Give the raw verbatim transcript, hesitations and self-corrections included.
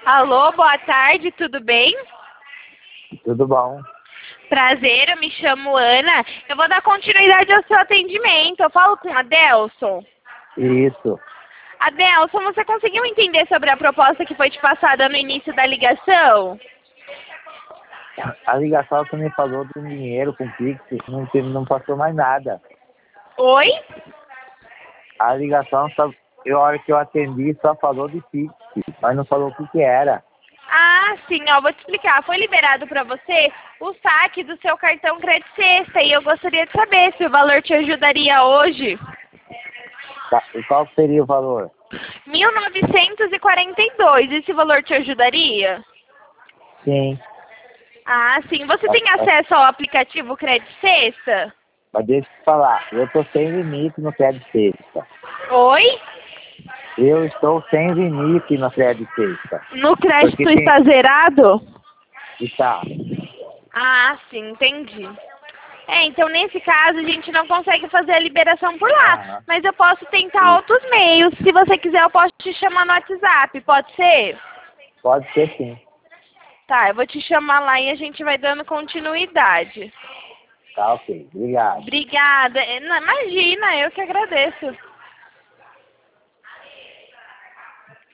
Alô, boa tarde, tudo bem? Tudo bom? Prazer, eu me chamo Ana. Eu vou dar continuidade ao seu atendimento. Eu falo com a Adelson. Isso. Adelson, você conseguiu entender sobre a proposta que foi te passada no início da ligação? A ligação que me falou do dinheiro com Pix, não, tem- não passou mais nada. Oi? A ligação, só, eu, a hora que eu atendi, só falou de Pix, mas não falou o que, que era. Ah, sim, ó, vou te explicar. Foi liberado para você o saque do seu cartão Crédito Sexta e eu gostaria de saber se o valor te ajudaria hoje. Tá, e qual seria o valor? mil novecentos e quarenta e dois. Esse valor te ajudaria? Sim. Ah, sim. Você Tá, tem tá. acesso ao aplicativo Crédito Sexta? Mas deixa eu te falar, eu estou sem limite no crédito sexta. Oi? Eu estou sem limite no crédito sexta. No crédito Porque tem... está zerado? Está. Ah, sim, entendi. É, então nesse caso a gente não consegue fazer a liberação por lá, Aham. mas eu posso tentar Isso. outros meios. Se você quiser eu posso te chamar no WhatsApp, pode ser? Pode ser sim. Tá, eu vou te chamar lá e a gente vai dando continuidade. Tá ok. Obrigado. Obrigada. É, não, imagina, eu que agradeço.